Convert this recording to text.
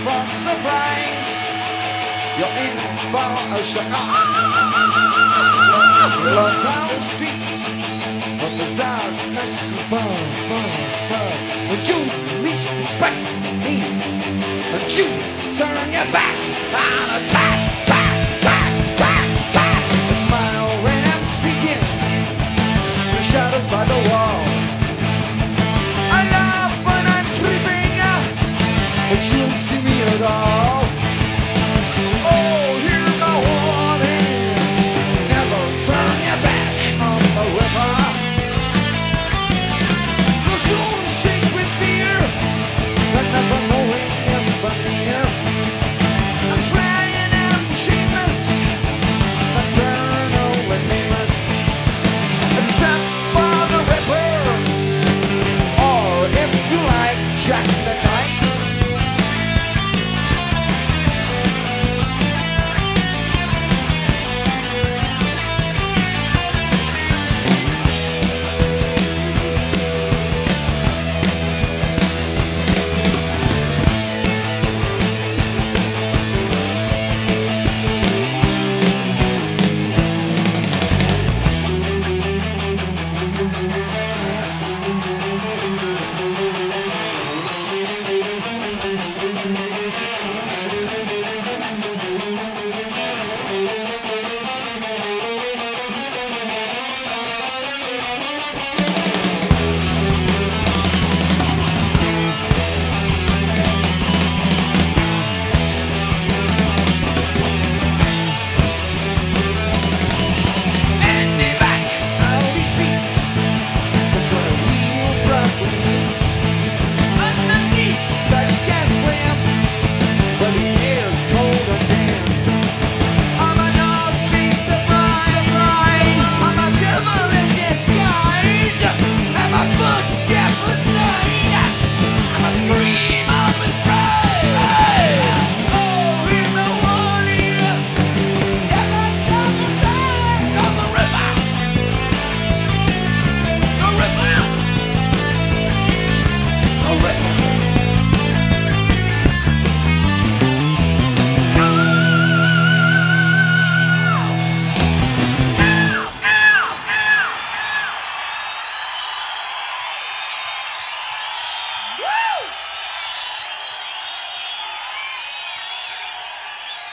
for surprise. You're in for a shock. Long town streets, but there's darkness far, far, far. When you least expect me, and you turn your back and attack, tack, tack, tack, tack. I smile when I'm speaking, the shadows by the wall. I laugh when I'm creeping, but you don't see me at all.